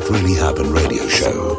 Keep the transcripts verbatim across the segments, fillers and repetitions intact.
Really Happened radio show.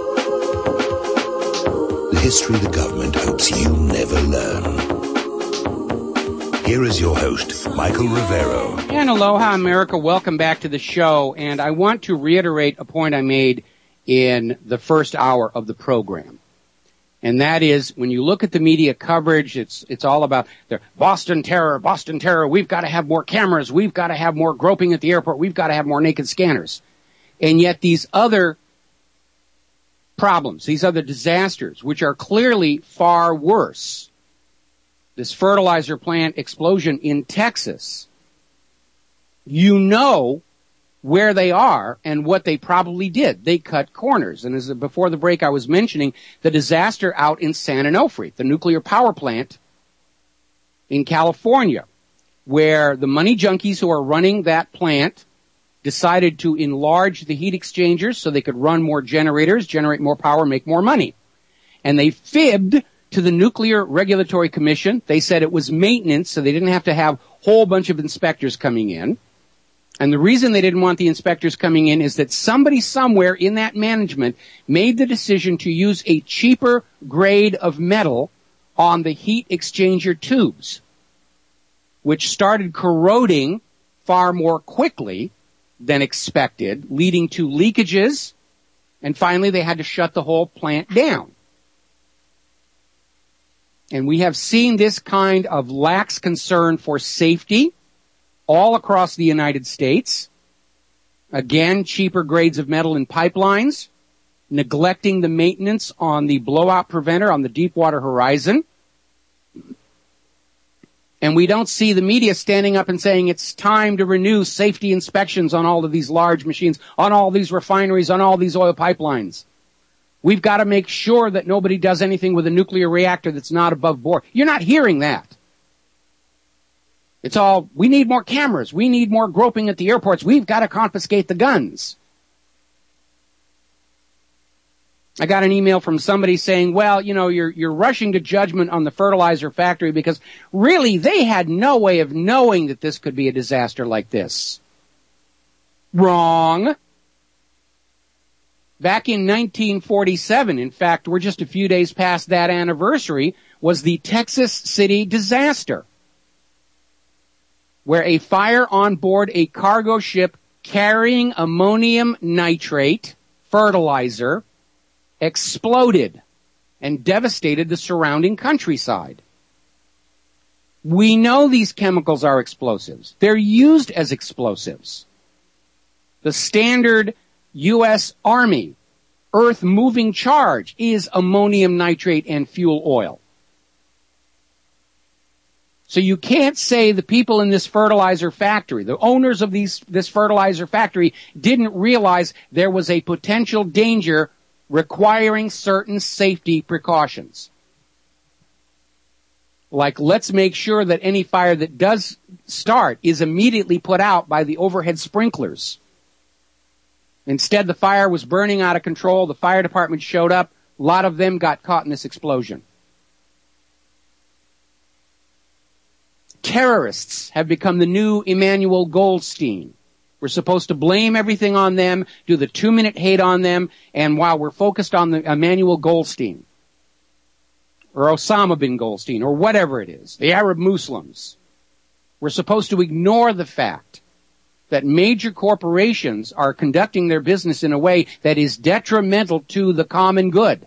The history the government hopes you never learn. Here is your host, Michael Rivero. And aloha, America. Welcome back to the show. And I want to reiterate a point I made in the first hour of the program. And that is, when you look at the media coverage, it's it's all about the Boston terror, Boston terror. We've got to have more cameras. We've got to have more groping at the airport. We've got to have more naked scanners. And yet these other problems, these other disasters, which are clearly far worse, this fertilizer plant explosion in Texas, you know where they are and what they probably did. They cut corners. And as before the break I was mentioning the disaster out in San Onofre, the nuclear power plant in California, where the money junkies who are running that plant decided to enlarge the heat exchangers so they could run more generators, generate more power, make more money. And they fibbed to the Nuclear Regulatory Commission. They said it was maintenance, so they didn't have to have a whole bunch of inspectors coming in. And the reason they didn't want the inspectors coming in is that somebody somewhere in that management made the decision to use a cheaper grade of metal on the heat exchanger tubes, which started corroding far more quickly than expected, leading to leakages, and finally they had to shut the whole plant down. And we have seen this kind of lax concern for safety all across the United States. Again, cheaper grades of metal in pipelines, neglecting the maintenance on the blowout preventer on the Deepwater Horizon. And we don't see the media standing up and saying it's time to renew safety inspections on all of these large machines, on all these refineries, on all these oil pipelines. We've got to make sure that nobody does anything with a nuclear reactor that's not above board. You're not hearing that. It's all, we need more cameras. We need more groping at the airports. We've got to confiscate the guns. I got an email from somebody saying, well, you know, you're, you're rushing to judgment on the fertilizer factory because really they had no way of knowing that this could be a disaster like this. Wrong. Back in nineteen forty-seven, in fact, we're just a few days past that anniversary, was the Texas City disaster, where a fire on board a cargo ship carrying ammonium nitrate fertilizer exploded and devastated the surrounding countryside. We know these chemicals are explosives. They're used as explosives. The standard U S Army earth-moving charge is ammonium nitrate and fuel oil. So you can't say the people in this fertilizer factory, the owners of these, this fertilizer factory, didn't realize there was a potential danger requiring certain safety precautions. Like, let's make sure that any fire that does start is immediately put out by the overhead sprinklers. Instead, the fire was burning out of control. The fire department showed up. A lot of them got caught in this explosion. Terrorists have become the new Emmanuel Goldstein. We're supposed to blame everything on them, do the two-minute hate on them, and while we're focused on the Emmanuel Goldstein, or Osama bin Goldstein, or whatever it is, the Arab Muslims, we're supposed to ignore the fact that major corporations are conducting their business in a way that is detrimental to the common good.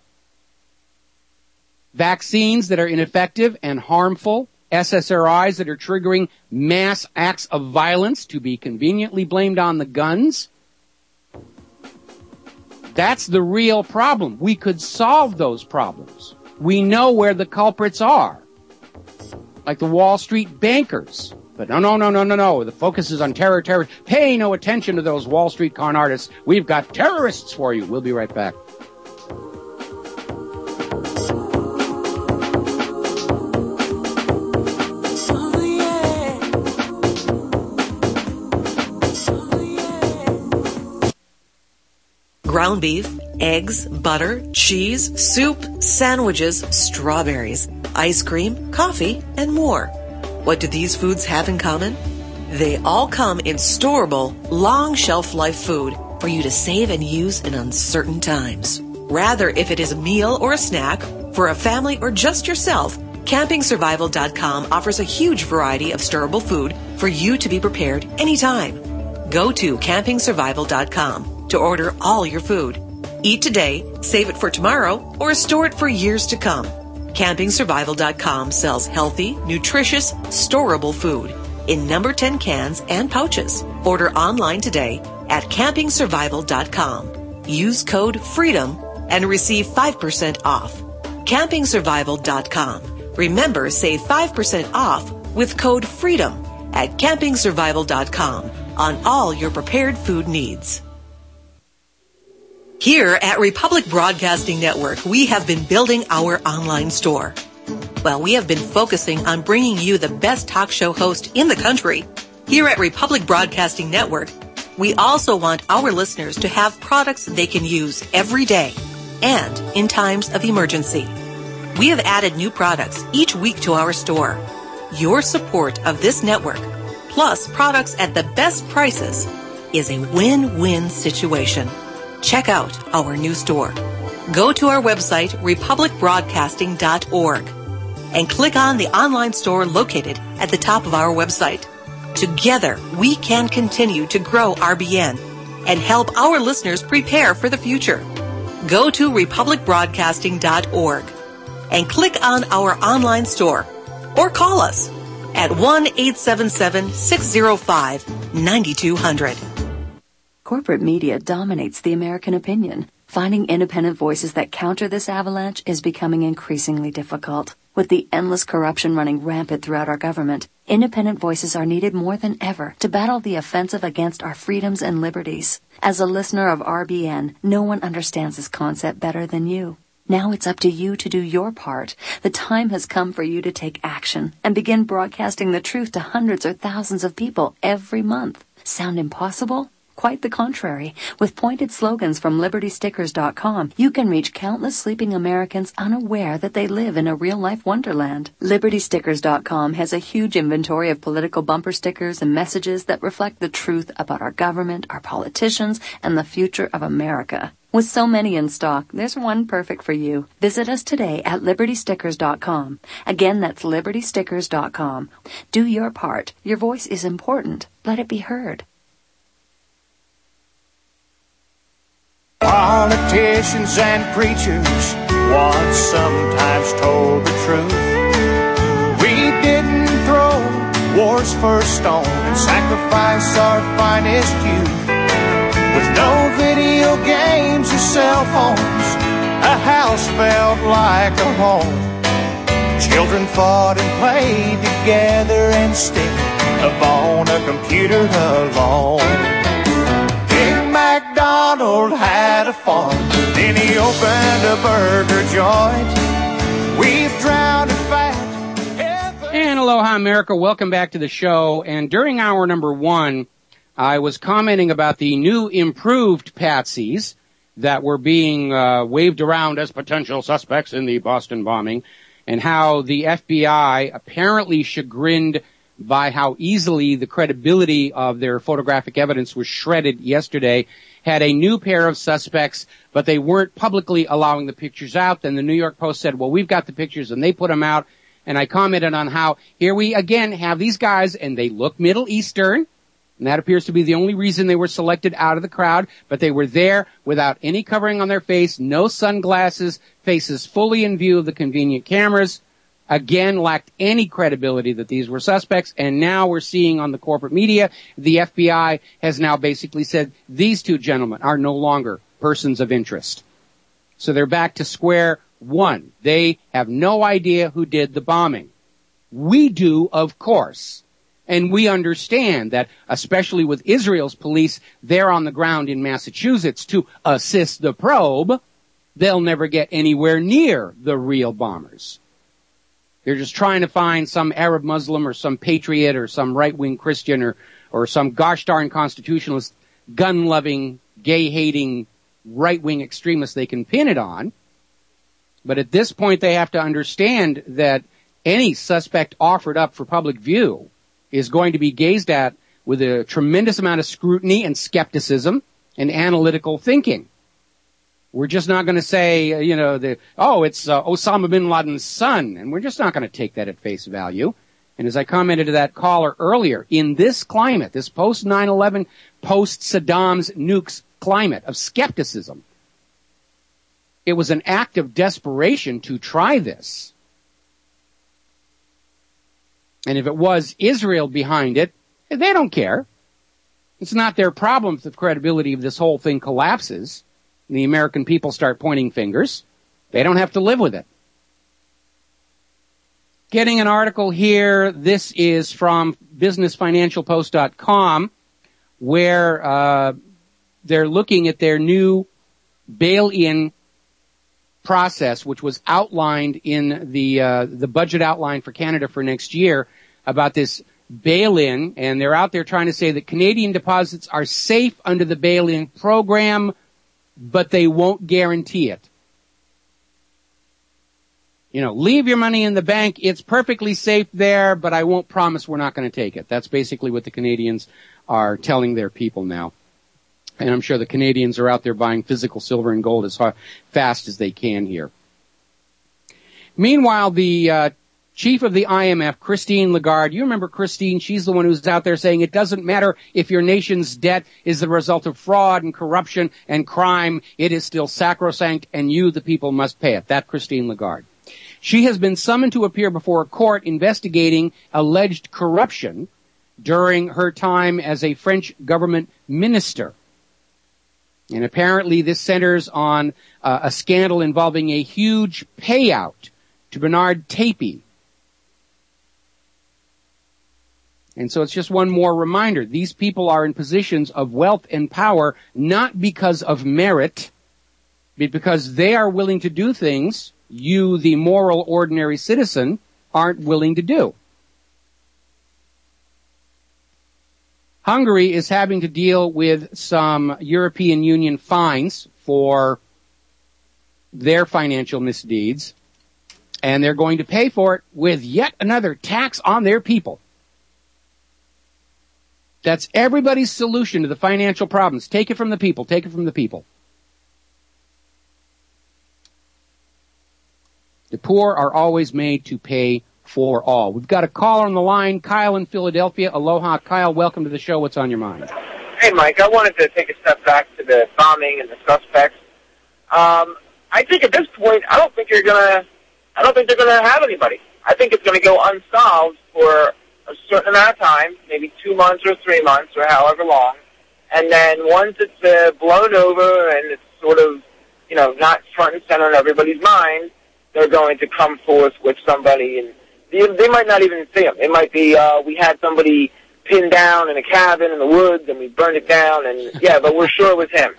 Vaccines that are ineffective and harmful, S S R Is that are triggering mass acts of violence to be conveniently blamed on the guns. That's the real problem. We could solve those problems. We know where the culprits are, like the Wall Street bankers. But no, no, no, no, no, no. The focus is on terror, terror. Pay no attention to those Wall Street con artists. We've got terrorists for you. We'll be right back. Ground beef, eggs, butter, cheese, soup, sandwiches, strawberries, ice cream, coffee, and more. What do these foods have in common? They all come in storable, long shelf life food for you to save and use in uncertain times. Rather, if it is a meal or a snack, for a family or just yourself, Camping Survival dot com offers a huge variety of storable food for you to be prepared anytime. Go to Camping Survival dot com to order all your food. Eat today, save it for tomorrow, or store it for years to come. Camping Survival dot com sells healthy, nutritious, storable food in number ten cans and pouches. Order online today at Camping Survival dot com. Use code FREEDOM and receive five percent off. Camping Survival dot com. Remember, save five percent off with code FREEDOM at Camping Survival dot com on all your prepared food needs. Here at Republic Broadcasting Network, we have been building our online store. Well, we have been focusing on bringing you the best talk show host in the country. Here at Republic Broadcasting Network, we also want our listeners to have products they can use every day and in times of emergency. We have added new products each week to our store. Your support of this network, plus products at the best prices, is a win-win situation. Check out our new store. Go to our website, republic broadcasting dot org, and click on the online store located at the top of our website. Together, we can continue to grow R B N and help our listeners prepare for the future. Go to republic broadcasting dot org and click on our online store or call us at one eight seven seven, six zero five, nine two zero zero. Corporate media dominates the American opinion. Finding independent voices that counter this avalanche is becoming increasingly difficult. With the endless corruption running rampant throughout our government, independent voices are needed more than ever to battle the offensive against our freedoms and liberties. As a listener of R B N, no one understands this concept better than you. Now it's up to you to do your part. The time has come for you to take action and begin broadcasting the truth to hundreds or thousands of people every month. Sound impossible? Quite the contrary. With pointed slogans from liberty stickers dot com, you can reach countless sleeping Americans unaware that they live in a real-life wonderland. liberty stickers dot com has a huge inventory of political bumper stickers and messages that reflect the truth about our government, our politicians, and the future of America. With so many in stock, there's one perfect for you. Visit us today at liberty stickers dot com. Again, that's liberty stickers dot com. Do your part. Your voice is important. Let it be heard. Politicians and preachers once sometimes told the truth. We didn't throw war's first stone and sacrifice our finest youth. With no video games or cell phones, a house felt like a home. Children fought and played together instead of on a computer alone. MacDonald had a farm, then he opened a burger joint. We've drowned in fat. And aloha, America. Welcome back to the show. And during hour number one, I was commenting about the new improved patsies that were being uh, waved around as potential suspects in the Boston bombing, and how the F B I, apparently chagrined by how easily the credibility of their photographic evidence was shredded yesterday, had a new pair of suspects, but they weren't publicly allowing the pictures out. Then the New York Post said, well, we've got the pictures, and they put them out. And I commented on how here we again have these guys, and they look Middle Eastern, and that appears to be the only reason they were selected out of the crowd, but they were there without any covering on their face, no sunglasses, faces fully in view of the convenient cameras. Again, lacked any credibility that these were suspects, and now we're seeing on the corporate media, the F B I has now basically said these two gentlemen are no longer persons of interest. So they're back to square one. They have no idea who did the bombing. We do, of course. And we understand that, especially with Israel's police there on the ground in Massachusetts to assist the probe, they'll never get anywhere near the real bombers. They're just trying to find some Arab Muslim or some patriot or some right-wing Christian or, or some gosh darn constitutionalist, gun-loving, gay-hating, right-wing extremist they can pin it on. But at this point, they have to understand that any suspect offered up for public view is going to be gazed at with a tremendous amount of scrutiny and skepticism. and analytical thinking. We're just not going to say, you know, the, oh, it's uh, Osama bin Laden's son, and we're just not going to take that at face value. And as I commented to that caller earlier, in this climate, this post nine eleven, post-Saddam's nukes climate of skepticism, it was an act of desperation to try this. And if it was Israel behind it, they don't care. It's not their problem if the credibility of this whole thing collapses and the American people start pointing fingers. They don't have to live with it. Getting an article here. This is from business financial post dot com, where uh, they're looking at their new bail-in process, which was outlined in the uh, the budget outline for Canada for next year, about this bail-in, and they're out there trying to say that Canadian deposits are safe under the bail-in program, but they won't guarantee it. You know, leave your money in the bank. It's perfectly safe there, but I won't promise we're not going to take it. That's basically what the Canadians are telling their people now. And I'm sure the Canadians are out there buying physical silver and gold as hard, fast as they can here. Meanwhile, the uh, chief of the I M F, Christine Lagarde, you remember Christine? She's the one who's out there saying it doesn't matter if your nation's debt is the result of fraud and corruption and crime. It is still sacrosanct, and you, the people, must pay it. That Christine Lagarde. She has been summoned to appear before a court investigating alleged corruption during her time as a French government minister. And apparently this centers on uh, a scandal involving a huge payout to Bernard Tapie. And so it's just one more reminder. These people are in positions of wealth and power not because of merit, but because they are willing to do things you, the moral, ordinary citizen, aren't willing to do. Hungary is having to deal with some European Union fines for their financial misdeeds, and they're going to pay for it with yet another tax on their people. That's everybody's solution to the financial problems. Take it from the people. Take it from the people. The poor are always made to pay for all. We've got a caller on the line, Kyle in Philadelphia. Aloha, Kyle. Welcome to the show. What's on your mind? Hey, Mike. I wanted to take a step back to the bombing and the suspects. Um, I think at this point, I don't think you're gonna. I don't think they're gonna have anybody. I think it's gonna go unsolved for a certain amount of time, maybe two months or three months or however long, and then once it's uh, blown over and it's sort of, you know, not front and center in everybody's mind, they're going to come forth with somebody, and they, they might not even see them. It might be, uh, we had somebody pinned down in a cabin in the woods, and we burned it down, and yeah, but we're sure it was him.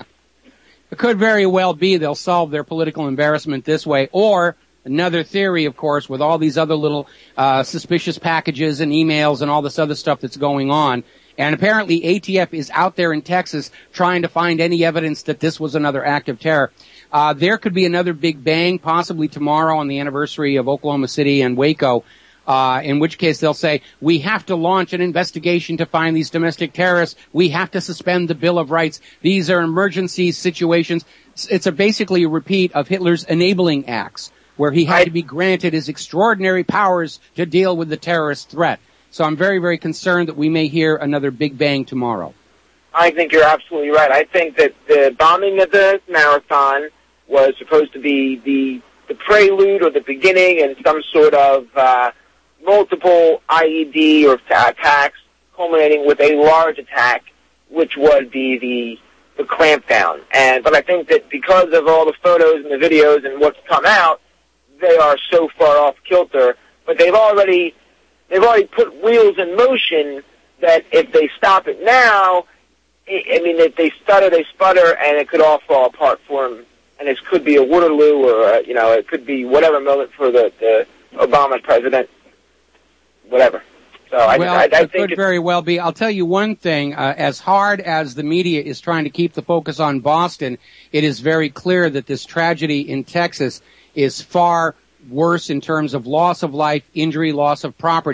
It could very well be they'll solve their political embarrassment this way, or another theory, of course, with all these other little uh, suspicious packages and emails and all this other stuff that's going on. And apparently A T F is out there in Texas trying to find any evidence that this was another act of terror. Uh, there could be another big bang, possibly tomorrow on the anniversary of Oklahoma City and Waco, uh, in which case they'll say, we have to launch an investigation to find these domestic terrorists. We have to suspend the Bill of Rights. These are emergency situations. It's a basically a repeat of Hitler's enabling acts, where he had to be granted his extraordinary powers to deal with the terrorist threat. So I'm very, very concerned that we may hear another big bang tomorrow. I think you're absolutely right. I think that the bombing of the marathon was supposed to be the the prelude or the beginning and some sort of uh, multiple I E D or attacks culminating with a large attack, which would be the the clampdown. And but I think that because of all the photos and the videos and what's come out, they are so far off kilter. But they've already they've already put wheels in motion that if they stop it now, I mean, if they stutter, they sputter, and it could all fall apart for them. And this could be a Waterloo, or a, you know, it could be whatever moment for the, the Obama president, whatever. So I, well, I, I it think could very well be. I'll tell you one thing: uh, as hard as the media is trying to keep the focus on Boston, it is very clear that this tragedy in Texas is far worse in terms of loss of life, injury, loss of property.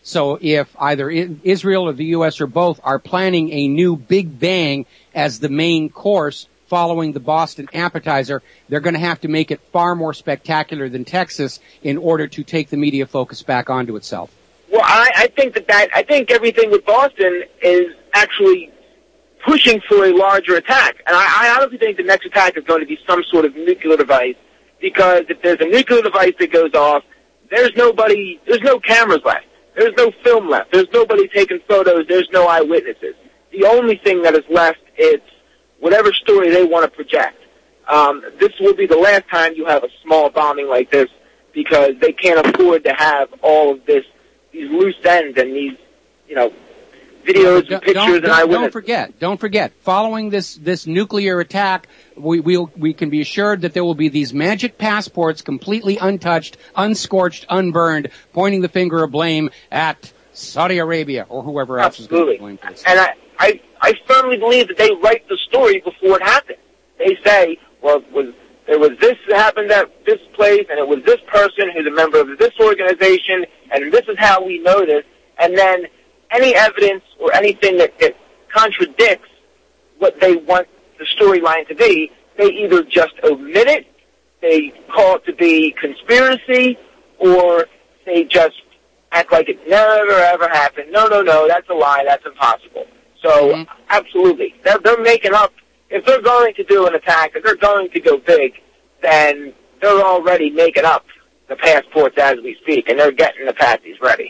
So if either Israel or the U S or both are planning a new Big Bang as the main course following the Boston appetizer, they're going to have to make it far more spectacular than Texas in order to take the media focus back onto itself. Well, I, I think that, that I think everything with Boston is actually pushing for a larger attack. And I, I honestly think the next attack is going to be some sort of nuclear device, because if there's a nuclear device that goes off, there's nobody, there's no cameras left. There's no film left. There's nobody taking photos. There's no eyewitnesses. The only thing that is left is whatever story they want to project. Um, this will be the last time you have a small bombing like this, because they can't afford to have all of this, these loose ends and these, you know, videos and pictures don't, and don't, eyewitnesses. Don't forget, don't forget, following this, this nuclear attack, we, we'll, we can be assured that there will be these magic passports completely untouched, unscorched, unburned, pointing the finger of blame at Saudi Arabia or whoever else Absolutely. is going to blame for this. And I, I, I firmly believe that they write the story before it happens. They say, well, it was, there was this that happened at this place, and it was this person who's a member of this organization, and this is how we know this. And then any evidence or anything that, that contradicts what they want the storyline to be, they either just omit it, they call it to be conspiracy, or they just act like it never ever happened. No, no, no, that's a lie, that's impossible. So, mm-hmm. absolutely. They're, they're making up, if they're going to do an attack, if they're going to go big, then they're already making up the passports as we speak, and they're getting the patsies ready.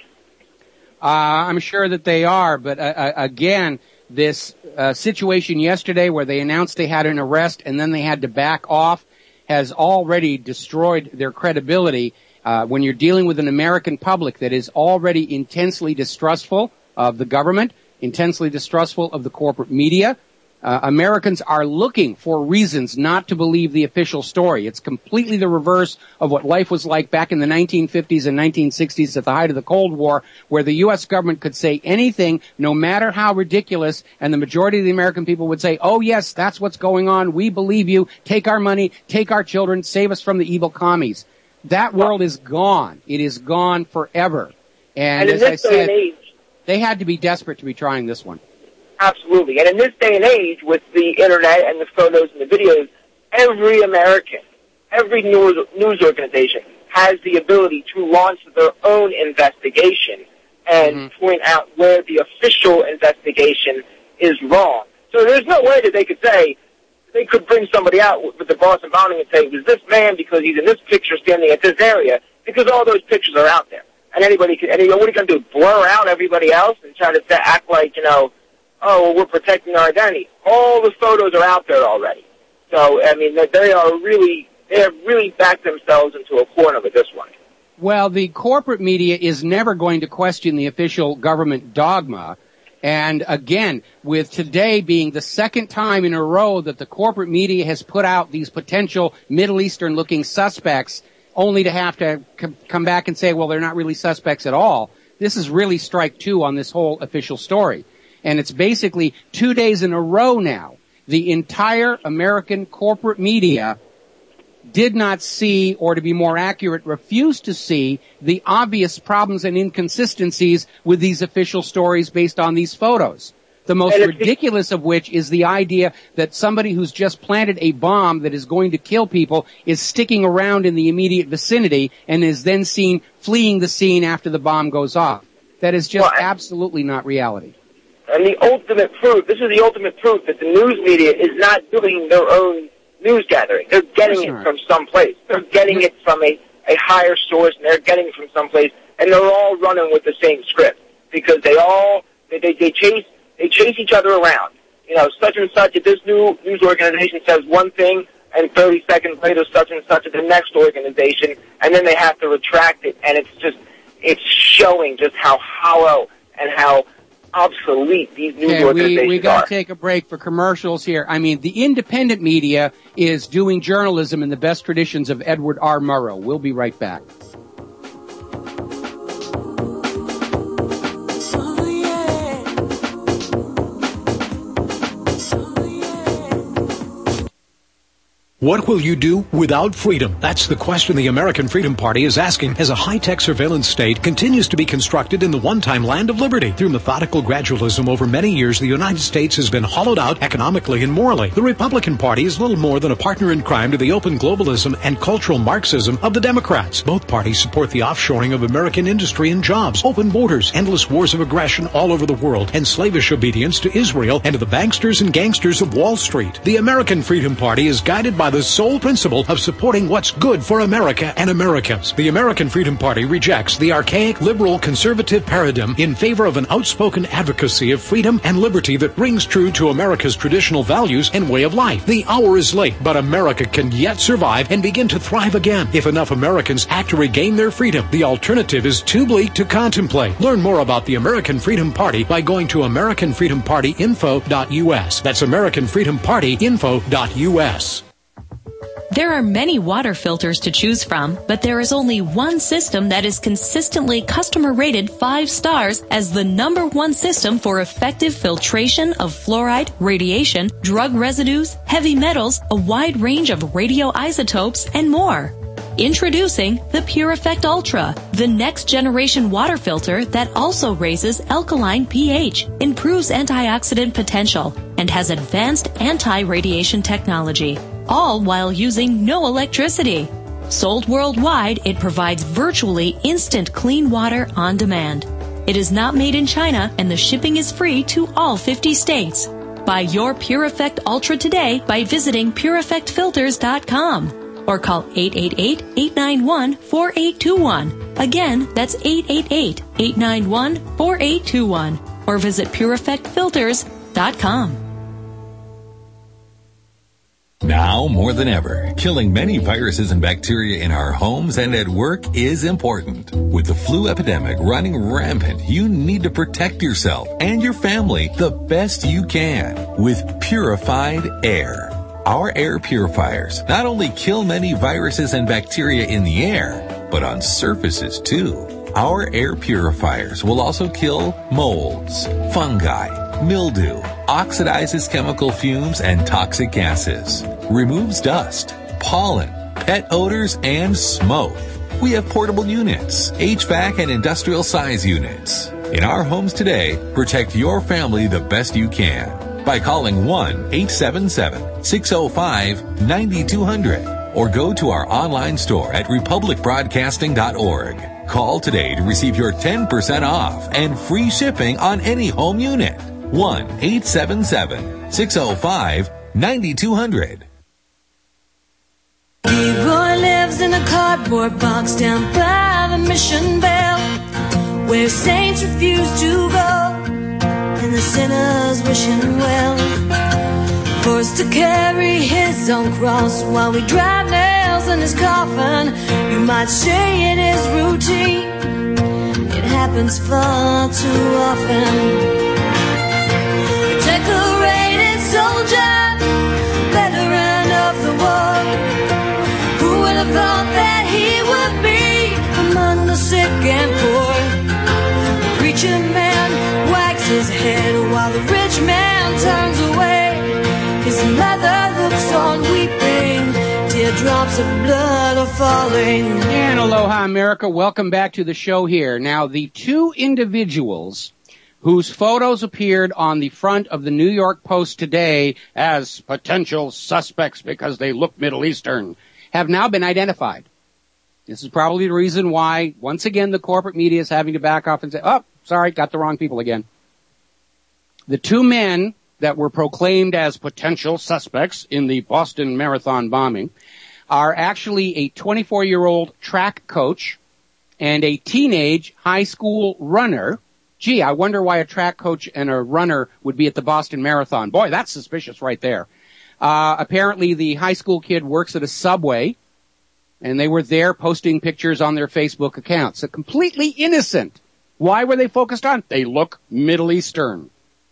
Uh, I'm sure that they are, but uh, again, this uh, situation yesterday where they announced they had an arrest and then they had to back off has already destroyed their credibility uh, when you're dealing with an American public that is already intensely distrustful of the government, intensely distrustful of the corporate media. Uh, Americans are looking for reasons not to believe the official story. It's completely the reverse of what life was like back in the nineteen fifties and nineteen sixties at the height of the Cold War, where the U S government could say anything, no matter how ridiculous, and the majority of the American people would say, oh yes, that's what's going on, we believe you, take our money, take our children, save us from the evil commies. That world is gone. It is gone forever. And, and as I said, age, they had to be desperate to be trying this one. Absolutely. And in this day and age, with the internet and the photos and the videos, every American, every news, news organization has the ability to launch their own investigation and mm-hmm. point out where the official investigation is wrong. So there's no way that they could say, they could bring somebody out with the Boston bombing and say, it was this man because he's in this picture standing at this area, because all those pictures are out there. And anybody can, and what are you going to do, blur out everybody else and try to act like, you know, oh, well, we're protecting our identity. All the photos are out there already. So, I mean, they are really, they have really backed themselves into a corner with this one. Well, the corporate media is never going to question the official government dogma. And again, with today being the second time in a row that the corporate media has put out these potential Middle Eastern looking suspects, only to have to c- come back and say, well, they're not really suspects at all. This is really strike two on this whole official story. And it's basically two days in a row now. The entire American corporate media did not see, or to be more accurate, refused to see the obvious problems and inconsistencies with these official stories based on these photos. The most ridiculous of which is the idea that somebody who's just planted a bomb that is going to kill people is sticking around in the immediate vicinity and is then seen fleeing the scene after the bomb goes off. That is just well, absolutely not reality. And the ultimate proof, this is the ultimate proof that the news media is not doing their own news gathering. They're getting it from someplace. They're getting it from a, a higher source, and they're getting it from someplace, and they're all running with the same script because they all, they, they, they chase, they chase each other around. You know, such and such at this new news organization says one thing, and thirty seconds later such and such at the next organization, and then they have to retract it, and it's just, it's showing just how hollow and how obsolete these news okay, organizations we, we got are. to take a break for commercials here. I mean, the independent media is doing journalism in the best traditions of Edward R. Murrow. We'll be right back. What will you do without freedom? That's the question the American Freedom Party is asking as a high-tech surveillance state continues to be constructed in the one-time land of liberty. Through methodical gradualism over many years, the United States has been hollowed out economically and morally. The Republican Party is little more than a partner in crime to the open globalism and cultural Marxism of the Democrats. Both parties support the offshoring of American industry and jobs, open borders, endless wars of aggression all over the world, and slavish obedience to Israel and to the banksters and gangsters of Wall Street. The American Freedom Party is guided by the sole principle of supporting what's good for America and Americans. The American Freedom Party rejects the archaic liberal conservative paradigm in favor of an outspoken advocacy of freedom and liberty that rings true to America's traditional values and way of life. The hour is late, but America can yet survive and begin to thrive again if enough Americans act to regain their freedom. The alternative is too bleak to contemplate. Learn more about the American Freedom Party by going to American Freedom Party info dot U S. That's American Freedom Party info dot U S. There are many water filters to choose from, but there is only one system that is consistently customer rated five stars as the number one system for effective filtration of fluoride, radiation, drug residues, heavy metals, a wide range of radioisotopes, and more. Introducing the Pure Effect Ultra, the next generation water filter that also raises alkaline pH, improves antioxidant potential, and has advanced anti-radiation technology, all while using no electricity. Sold worldwide, it provides virtually instant clean water on demand. It is not made in China, and the shipping is free to all fifty states. Buy your Pure Effect Ultra today by visiting pure effect filters dot com. Or call eight eight eight, eight nine one, four eight two one. Again, that's eight eight eight, eight nine one, four eight two one. Or visit pure effect filters dot com. Now more than ever, killing many viruses and bacteria in our homes and at work is important. With the flu epidemic running rampant, you need to protect yourself and your family the best you can with purified air. Our air purifiers not only kill many viruses and bacteria in the air, but on surfaces too. Our air purifiers will also kill molds, fungi, mildew, oxidizes chemical fumes and toxic gases, removes dust, pollen, pet odors, and smoke. We have portable units, H V A C and industrial size units. In our homes today, protect your family the best you can by calling one eight seven seven, six oh five, nine two hundred or go to our online store at republic broadcasting dot org. Call today to receive your ten percent off and free shipping on any home unit. one eight seven seven, six oh five, nine two hundred. Leroy lives in a cardboard box down by the Mission Bell, where saints refuse to go and the sinners wishing well. Forced to carry his own cross while we drive nails in his coffin. You might say it is routine, it happens far too often. A decorated soldier, veteran of the war, who would have thought that he would be among the sick and poor? The preacher man wags his head while the rich man turns away. His mother looks on weeping, teardrops of blood are falling. And aloha, America. Welcome back to the show here. Now, the two individuals whose photos appeared on the front of the New York Post today as potential suspects because they look Middle Eastern have now been identified. This is probably the reason why, once again, the corporate media is having to back off and say, oh, sorry, got the wrong people again. The two men that were proclaimed as potential suspects in the Boston Marathon bombing are actually a twenty-four-year-old track coach and a teenage high school runner. Gee, I wonder why a track coach and a runner would be at the Boston Marathon. Boy, that's suspicious right there. Uh, apparently the high school kid works at a Subway, and they were there posting pictures on their Facebook accounts. So completely innocent. Why were they focused on? They look Middle Eastern.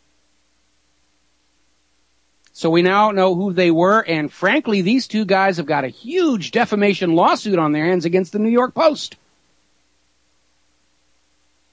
So we now know who they were, and frankly, these two guys have got a huge defamation lawsuit on their hands against the New York Post.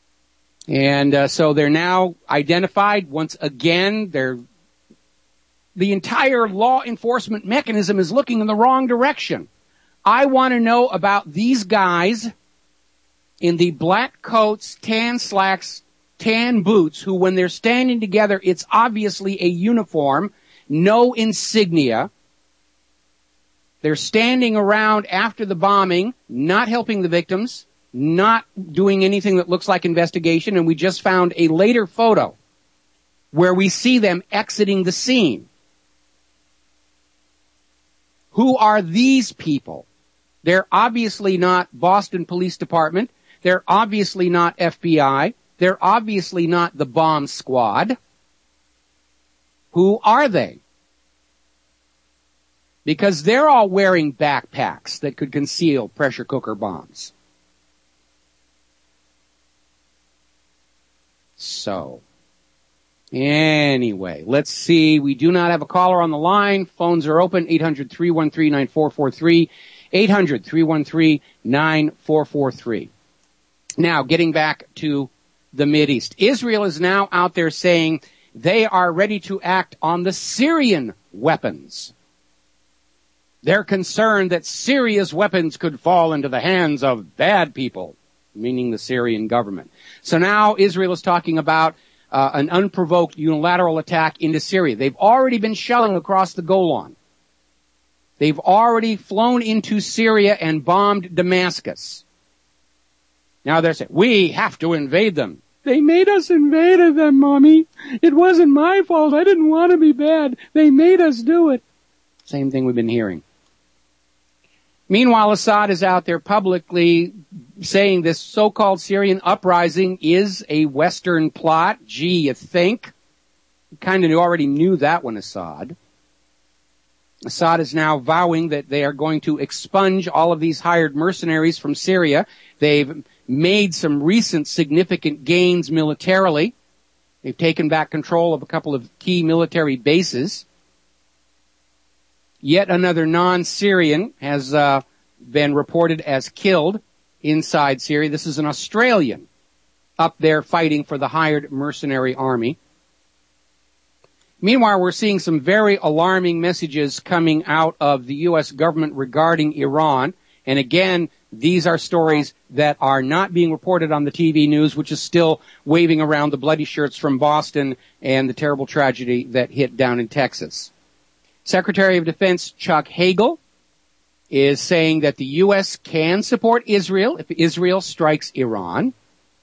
And uh, so they're now identified once again. They're the entire law enforcement mechanism is looking in the wrong direction. I want to know about these guys in the black coats, tan slacks, tan boots, who when they're standing together, it's obviously a uniform, no insignia. They're standing around after the bombing, not helping the victims, not doing anything that looks like investigation, and we just found a later photo where we see them exiting the scene. Who are these people? They're obviously not Boston Police Department. They're obviously not F B I. They're obviously not the bomb squad. Who are they? Because they're all wearing backpacks that could conceal pressure cooker bombs. So, anyway, let's see. We do not have a caller on the line. Phones are open, eight hundred, three one three, nine four four three, eight hundred, three one three, nine four four three. Now, getting back to the Mideast. Israel is now out there saying they are ready to act on the Syrian weapons. They're concerned that Syria's weapons could fall into the hands of bad people, meaning the Syrian government. So now Israel is talking about uh, an unprovoked unilateral attack into Syria. They've already been shelling across the Golan. They've already flown into Syria and bombed Damascus. Now they're saying, we have to invade them. They made us invade them, Mommy. It wasn't my fault. I didn't want to be bad. They made us do it. Same thing we've been hearing. Meanwhile, Assad is out there publicly saying this so-called Syrian uprising is a Western plot. Gee, you think? You kind of already knew that one, Assad. Assad is now vowing that they are going to expunge all of these hired mercenaries from Syria. They've made some recent significant gains militarily. They've taken back control of a couple of key military bases. Yet another non-Syrian has uh, been reported as killed inside Syria. This is an Australian up there fighting for the hired mercenary army. Meanwhile, we're seeing some very alarming messages coming out of the U S government regarding Iran. And again, these are stories that are not being reported on the T V news, which is still waving around the bloody shirts from Boston and the terrible tragedy that hit down in Texas. Secretary of Defense Chuck Hagel is saying that the U S can support Israel if Israel strikes Iran,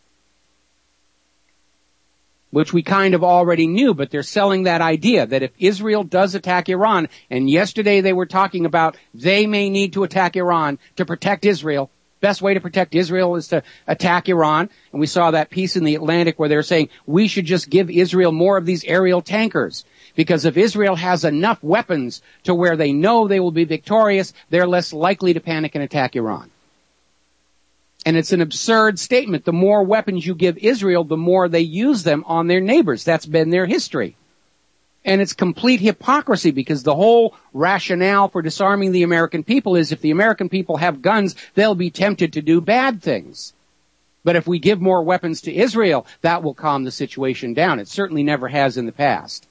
which we kind of already knew, but they're selling that idea that if Israel does attack Iran, and yesterday they were talking about they may need to attack Iran to protect Israel. Best way to protect Israel is to attack Iran. And we saw that piece in the Atlantic where they're saying we should just give Israel more of these aerial tankers. Because if Israel has enough weapons to where they know they will be victorious, they're less likely to panic and attack Iran. And it's an absurd statement. The more weapons you give Israel, the more they use them on their neighbors. That's been their history. And it's complete hypocrisy because the whole rationale for disarming the American people is if the American people have guns, they'll be tempted to do bad things. But if we give more weapons to Israel, that will calm the situation down. It certainly never has in the past.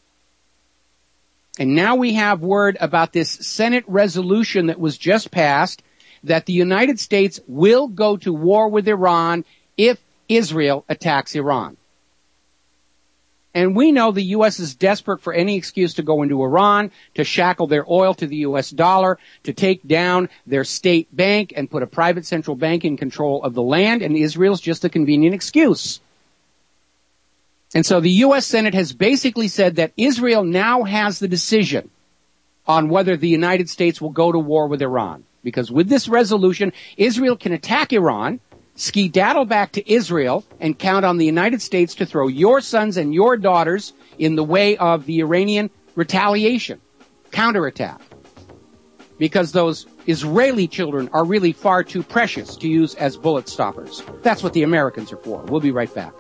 And now we have word about this Senate resolution that was just passed that the United States will go to war with Iran if Israel attacks Iran. And we know the U S is desperate for any excuse to go into Iran, to shackle their oil to the U S dollar, to take down their state bank and put a private central bank in control of the land, and Israel's just a convenient excuse. And so the U S Senate has basically said that Israel now has the decision on whether the United States will go to war with Iran. Because with this resolution, Israel can attack Iran, skedaddle back to Israel, and count on the United States to throw your sons and your daughters in the way of the Iranian retaliation, counterattack. Because those Israeli children are really far too precious to use as bullet stoppers. That's what the Americans are for. We'll be right back.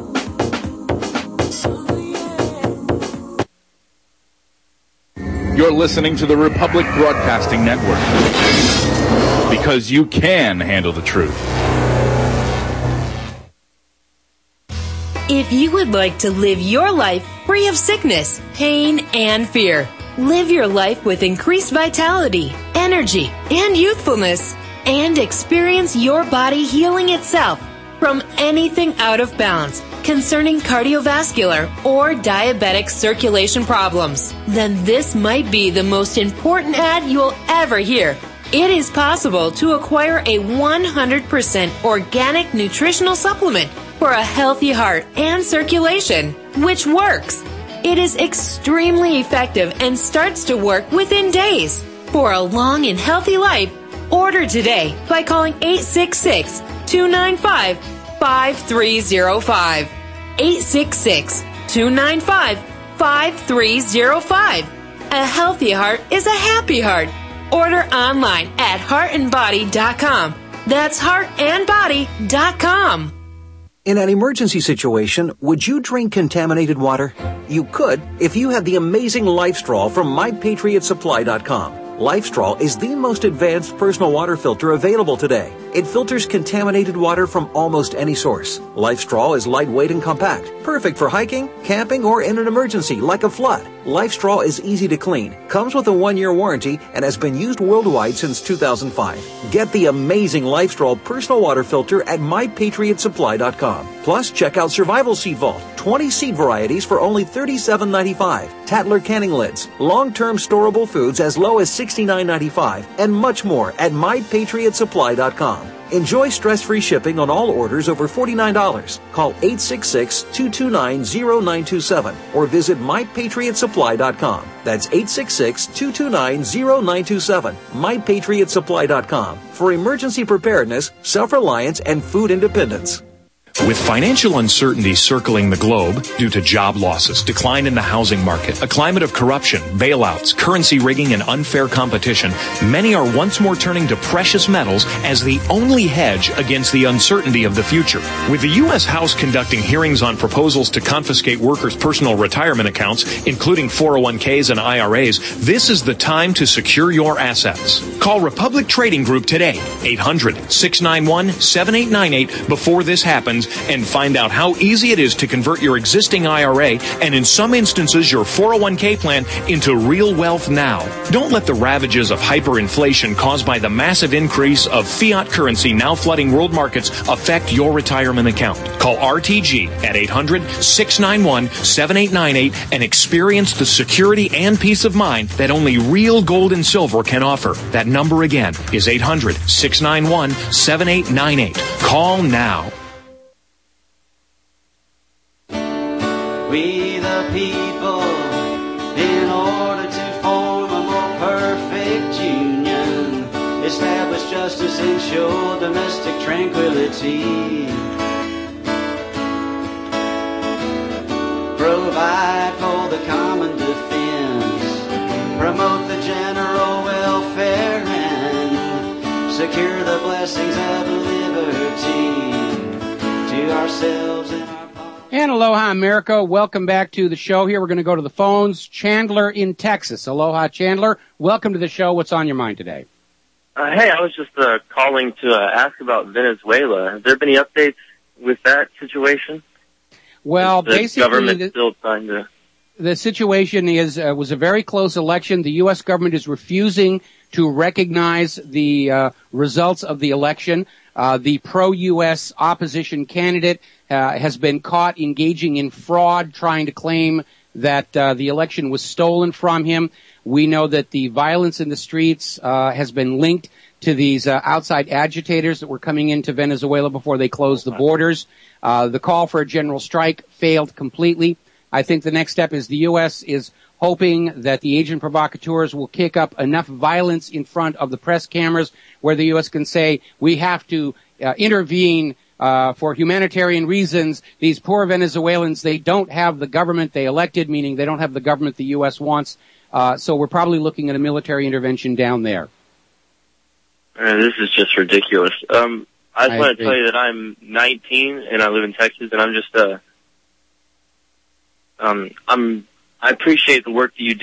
You're listening to the Republic Broadcasting Network, because you can handle the truth. If you would like to live your life free of sickness, pain, and fear, live your life with increased vitality, energy, and youthfulness, and experience your body healing itself from anything out of balance concerning cardiovascular or diabetic circulation problems, then this might be the most important ad you'll ever hear. It is possible to acquire a one hundred percent organic nutritional supplement for a healthy heart and circulation, which works. It is extremely effective and starts to work within days. For a long and healthy life, order today by calling eight six six, two nine five, five three zero five. eight six six, two nine five, five three zero five. A healthy heart is a happy heart. Order online at heart and body dot com. That's heart and body dot com. In an emergency situation, would you drink contaminated water? You could if you had the amazing LifeStraw from my patriot supply dot com. LifeStraw is the most advanced personal water filter available today. It filters contaminated water from almost any source. LifeStraw is lightweight and compact, perfect for hiking, camping, or in an emergency like a flood. LifeStraw is easy to clean, comes with a one-year warranty, and has been used worldwide since two thousand five. Get the amazing LifeStraw personal water filter at my patriot supply dot com. Plus, check out Survival Seed Vault, twenty seed varieties for only thirty-seven ninety-five, Tatler canning lids, long-term storable foods as low as sixty-nine ninety-five, and much more at my patriot supply dot com. Enjoy stress-free shipping on all orders over forty-nine dollars. Call eight six six, two two nine, zero nine two seven or visit my patriot supply dot com. That's eight six six, two two nine, zero nine two seven, my patriot supply dot com for emergency preparedness, self-reliance, and food independence. With financial uncertainty circling the globe due to job losses, decline in the housing market, a climate of corruption, bailouts, currency rigging, and unfair competition, many are once more turning to precious metals as the only hedge against the uncertainty of the future. With the U S House conducting hearings on proposals to confiscate workers' personal retirement accounts, including four oh one k's and I R A's, this is the time to secure your assets. Call Republic Trading Group today, eight hundred, six nine one, seven eight nine eight, before this happens, and find out how easy it is to convert your existing I R A and, in some instances, your four oh one k plan into real wealth now. Don't let the ravages of hyperinflation caused by the massive increase of fiat currency now flooding world markets affect your retirement account. Call R T G at eight hundred, six nine one, seven eight nine eight and experience the security and peace of mind that only real gold and silver can offer. That number again is eight hundred, six nine one, seven eight nine eight. Call now. We the people, in order to form a more perfect union, establish justice, ensure domestic tranquility, provide for the common defense, promote the general welfare, and secure the blessings of liberty to ourselves and our And aloha, America. Welcome back to the show. Here we're going to go to the phones. Chandler in Texas. Aloha, Chandler. Welcome to the show. What's on your mind today? Uh, hey, I was just uh, calling to uh, ask about Venezuela. Have there been any updates with that situation? Well, Is the basically, government the, still trying to... the situation is uh, was a very close election. The U S government is refusing to recognize the uh, results of the election. Uh, the pro-U S opposition candidate uh, has been caught engaging in fraud, trying to claim that uh, the election was stolen from him. We know that the violence in the streets uh, has been linked to these uh, outside agitators that were coming into Venezuela before they closed the borders. Uh, the call for a general strike failed completely. I think the next step is the U S is hoping that the agent provocateurs will kick up enough violence in front of the press cameras where the U S can say, we have to uh, intervene uh, for humanitarian reasons. These poor Venezuelans, they don't have the government they elected, meaning they don't have the government the U S wants. Uh, so we're probably looking at a military intervention down there. Uh, this is just ridiculous. Um, I just I want to agree. tell you that I'm nineteen and I live in Texas, and I'm just uh, um, I'm I appreciate the work that you do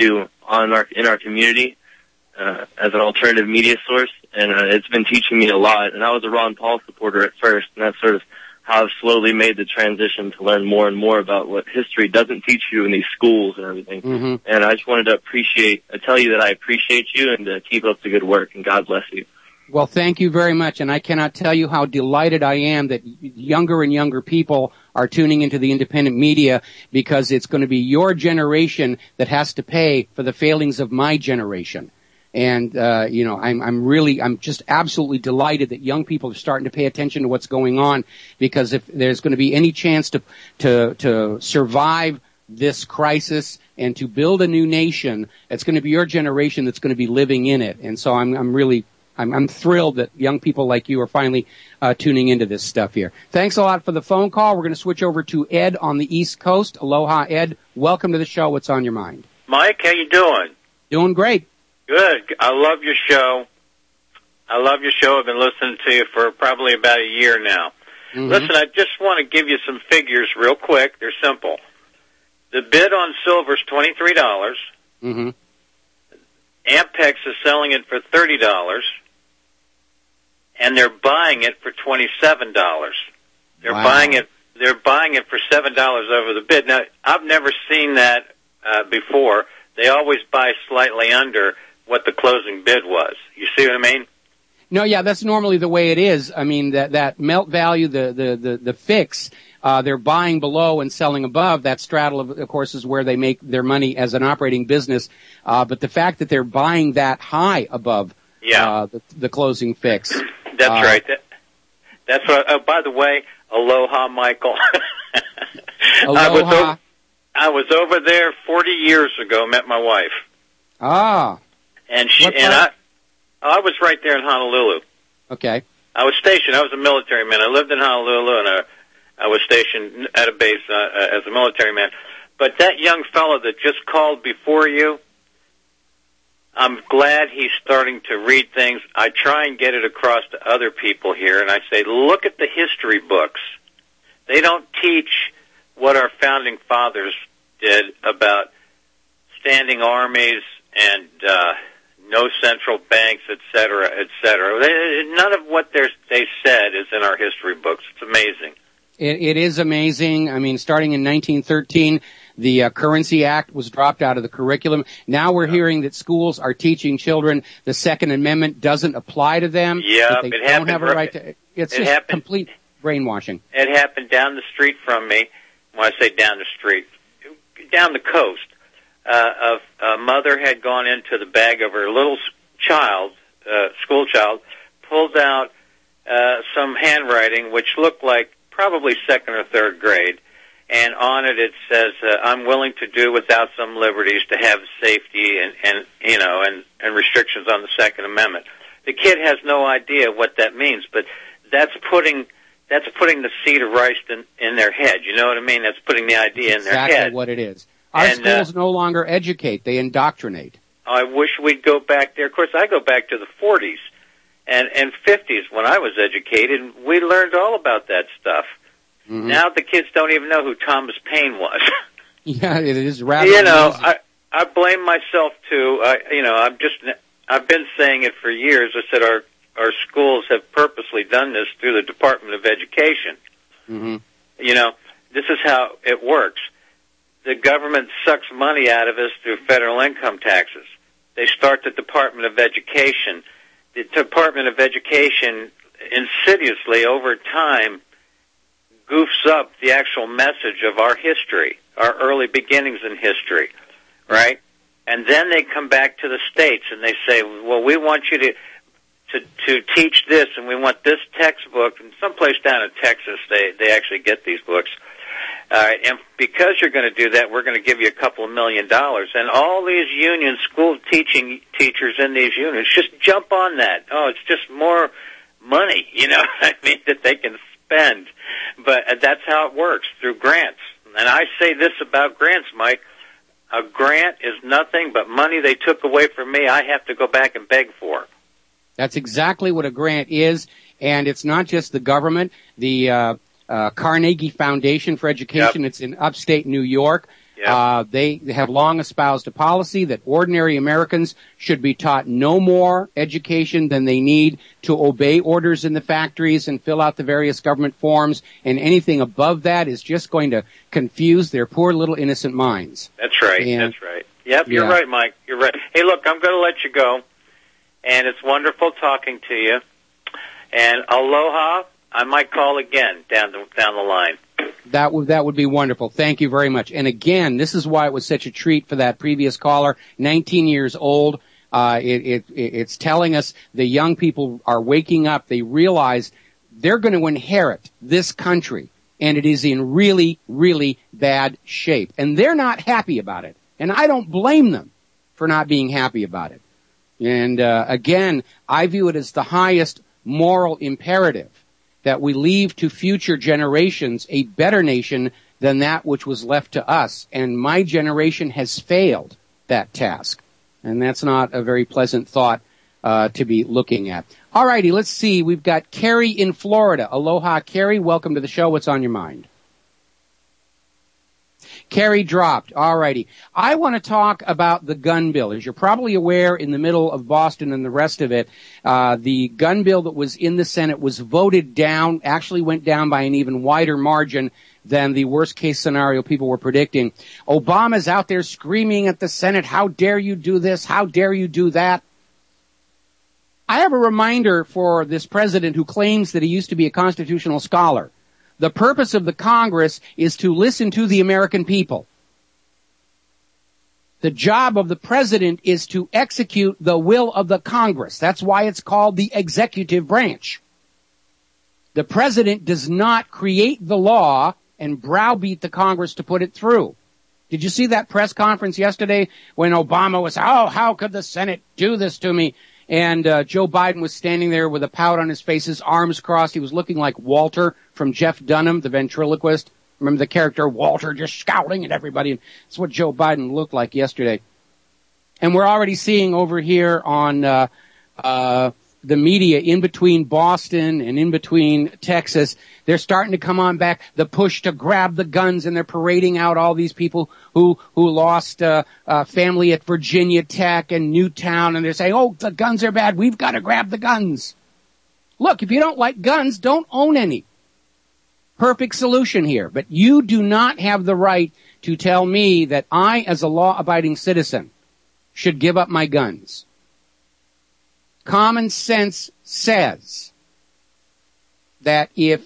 on our in our community uh, as an alternative media source, and uh, it's been teaching me a lot. And I was a Ron Paul supporter at first, and that's sort of how I've slowly made the transition to learn more and more about what history doesn't teach you in these schools and everything. Mm-hmm. And I just wanted to appreciate, uh, tell you that I appreciate you and uh, keep up the good work, and God bless you. Well, thank you very much, and I cannot tell you how delighted I am that younger and younger people are tuning into the independent media, because it's going to be your generation that has to pay for the failings of my generation. And, uh, you know, I'm, I'm really, I'm just absolutely delighted that young people are starting to pay attention to what's going on, because if there's going to be any chance to, to, to survive this crisis and to build a new nation, it's going to be your generation that's going to be living in it. And so I'm, I'm really, I'm, I'm thrilled that young people like you are finally, uh, tuning into this stuff here. Thanks a lot for the phone call. We're going to switch over to Ed on the East Coast. Aloha, Ed. Welcome to the show. What's on your mind? Mike, how you doing? Doing great. Good. I love your show. I love your show. I've been listening to you for probably about a year now. Mm-hmm. Listen, I just want to give you some figures real quick. They're simple. The bid on silver is twenty-three dollars. Mm-hmm. Ampex is selling it for thirty dollars. And they're buying it for twenty-seven dollars. They're wow. buying it, they're buying it for seven dollars over the bid. Now, I've never seen that, uh, before. They always buy slightly under what the closing bid was. You see what I mean? No, yeah, that's normally the way it is. I mean, that, that melt value, the, the, the, the fix, uh, they're buying below and selling above. That straddle, of, of course, is where they make their money as an operating business. Uh, but the fact that they're buying that high above, yeah. uh, the, the closing fix. That's uh, right. That, that's what, oh, by the way, aloha, Michael. Aloha. I was over, I was over there forty years ago, met my wife. Ah. And she, what and I, I was right there in Honolulu. Okay. I was stationed. I was a military man. I lived in Honolulu, and I, I was stationed at a base uh, as a military man. But that young fellow that just called before you, I'm glad he's starting to read things. I try and get it across to other people here, and I say, look at the history books. They don't teach what our founding fathers did about standing armies and uh no central banks, et cetera, et cetera. None of what they said is in our history books. It's amazing. It, it is amazing. I mean, starting in nineteen thirteen, the uh, Currency Act was dropped out of the curriculum. Now we're hearing that schools are teaching children the Second Amendment doesn't apply to them. Yeah, that they it don't happened. have a right to. It's it just happened, complete brainwashing. It happened down the street from me. When I say down the street, down the coast. Uh, a, a mother had gone into the bag of her little child, uh, school child, pulled out uh, some handwriting which looked like probably second or third grade, and on it it says, uh, "I'm willing to do without some liberties to have safety and, and you know and, and restrictions on the Second Amendment." The kid has no idea what that means, but that's putting that's putting the seed of rice in, in their head. You know what I mean? That's putting the idea That's in their exactly head. what it is. Our and, schools uh, no longer educate; they indoctrinate. I wish we'd go back there. Of course, I go back to the forties and and fifties when I was educated. We learned all about that stuff. Mm-hmm. Now the kids don't even know who Thomas Paine was. Yeah, it is rather. You know, amazing. I I blame myself too. I you know I'm just I've been saying it for years. I said our our schools have purposely done this through the Department of Education. Mm-hmm. You know, this is how it works. The government sucks money out of us through federal income taxes. They start the Department of Education. The Department of Education insidiously over time goofs up the actual message of our history, our early beginnings in history, right? And then they come back to the states and they say, well, we want you to to, to teach this, and we want this textbook. And someplace down in Texas, they, they actually get these books. Uh, and because you're going to do that, we're going to give you a couple of million dollars. And all these unions, school teaching teachers in these unions, just jump on that. Oh, it's just more money, you know, I mean, that they can spend. But that's how it works, through grants. And I say this about grants, Mike. A grant is nothing but money they took away from me I have to go back and beg for. That's exactly what a grant is. And it's not just the government. The uh Uh, Carnegie Foundation for Education. Yep. It's in upstate New York. Yeah. Uh, they have long espoused a policy that ordinary Americans should be taught no more education than they need to obey orders in the factories and fill out the various government forms, and anything above that is just going to confuse their poor little innocent minds. That's right. And, that's right. Yep, you're yeah. right, Mike. You're right. Hey, look, I'm going to let you go, and it's wonderful talking to you. And aloha. I might call again down the, down the line. That would that would be wonderful. Thank you very much. And again, this is why it was such a treat for that previous caller, nineteen years old. Uh, it, it, it's telling us the young people are waking up. They realize they're going to inherit this country, and it is in really, really bad shape. And they're not happy about it. And I don't blame them for not being happy about it. And uh, again, I view it as the highest moral imperative that we leave to future generations a better nation than that which was left to us. And my generation has failed that task. And that's not a very pleasant thought uh, to be looking at. All righty, let's see. We've got Carrie in Florida. Aloha, Carrie. Welcome to the show. What's on your mind? Carrie dropped. All righty. I want to talk about the gun bill. As you're probably aware, in the middle of Boston and the rest of it, uh, the gun bill that was in the Senate was voted down, actually went down by an even wider margin than the worst case scenario people were predicting. Obama's out there screaming at the Senate, how dare you do this? How dare you do that? I have a reminder for this president who claims that he used to be a constitutional scholar. The purpose of the Congress is to listen to the American people. The job of the president is to execute the will of the Congress. That's why it's called the executive branch. The president does not create the law and browbeat the Congress to put it through. Did you see that press conference yesterday when Obama was, oh, how could the Senate do this to me? And uh, Joe Biden was standing there with a pout on his face, his arms crossed. He was looking like Walter from Jeff Dunham, the ventriloquist. Remember the character Walter just scowling at everybody? And that's what Joe Biden looked like yesterday. And we're already seeing over here on uh, uh the media in between Boston and in between Texas, they're starting to come on back, the push to grab the guns, and they're parading out all these people who who lost uh, uh family at Virginia Tech and Newtown, and they're saying, oh, the guns are bad, we've got to grab the guns. Look, if you don't like guns, don't own any. Perfect solution here. But you do not have the right to tell me that I, as a law-abiding citizen, should give up my guns. Common sense says that if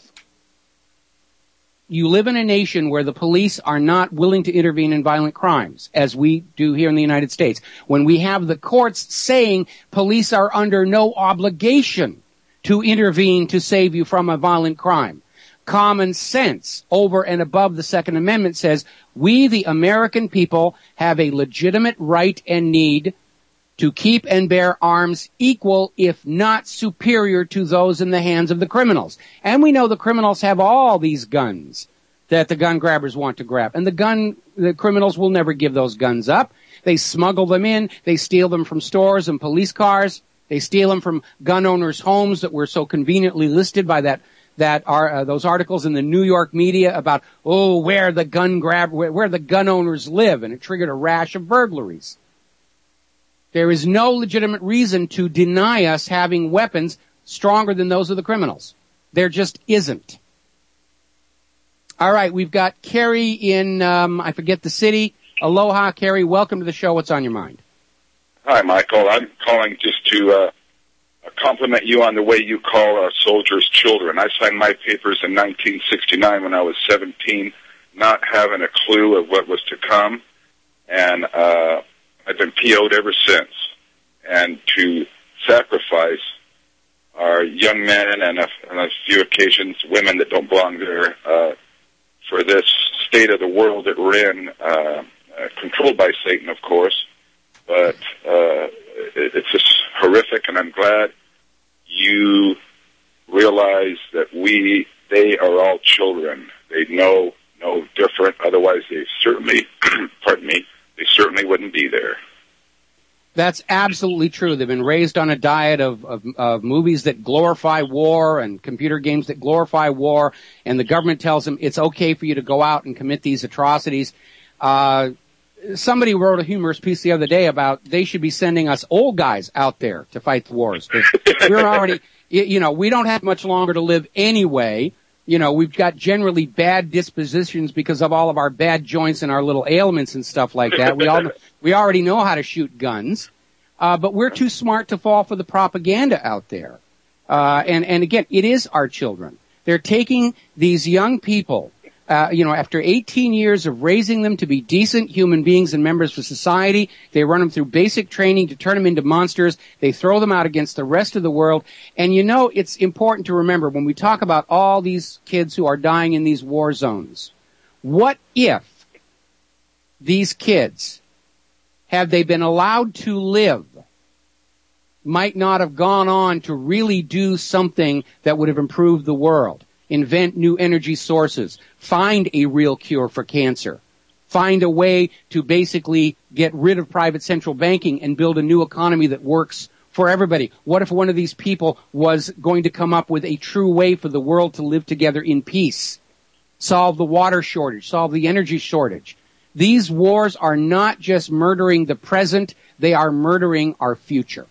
you live in a nation where the police are not willing to intervene in violent crimes, as we do here in the United States, when we have the courts saying police are under no obligation to intervene to save you from a violent crime, common sense over and above the Second Amendment says we, the American people, have a legitimate right and need to keep and bear arms equal, if not superior, to those in the hands of the criminals. And we know the criminals have all these guns that the gun grabbers want to grab. And the gun, the criminals will never give those guns up. They smuggle them in. They steal them from stores and police cars. They steal them from gun owners' homes that were so conveniently listed by that that are uh, those articles in the New York media about, oh, where the gun grab, where, where the gun owners live, and it triggered a rash of burglaries. There is no legitimate reason to deny us having weapons stronger than those of the criminals. There just isn't. All right, we've got Carrie in, um, I forget the city. Aloha, Carrie. Welcome to the show. What's on your mind? Hi, Michael. I'm calling just to uh, compliment you on the way you call our soldiers children. I signed my papers in nineteen sixty-nine when I was seventeen, not having a clue of what was to come. And uh I've been P O'd ever since. And to sacrifice our young men and a, on a few occasions women that don't belong there uh, for this state of the world that we're in, uh, uh, controlled by Satan, of course. But uh, it, it's just horrific, and I'm glad you realize that we, they are all children. They know no different. Otherwise, they certainly, pardon me, they certainly wouldn't be there. That's absolutely true. They've been raised on a diet of, of, of movies that glorify war and computer games that glorify war, and the government tells them it's okay for you to go out and commit these atrocities. Uh, somebody wrote a humorous piece the other day about they should be sending us old guys out there to fight the wars. We're already, you know, we don't have much longer to live anyway. You know, we've got generally bad dispositions because of all of our bad joints and our little ailments and stuff like that. We all, we already know how to shoot guns. Uh, but we're too smart to fall for the propaganda out there. Uh, and, and again, it is our children. They're taking these young people, uh, you know, after eighteen years of raising them to be decent human beings and members of society, they run them through basic training to turn them into monsters. They throw them out against the rest of the world. And you know, it's important to remember when we talk about all these kids who are dying in these war zones, what if these kids, had they been allowed to live, might not have gone on to really do something that would have improved the world? Invent new energy sources, find a real cure for cancer, find a way to basically get rid of private central banking and build a new economy that works for everybody. What if one of these people was going to come up with a true way for the world to live together in peace, solve the water shortage, solve the energy shortage? These wars are not just murdering the present, they are murdering our future.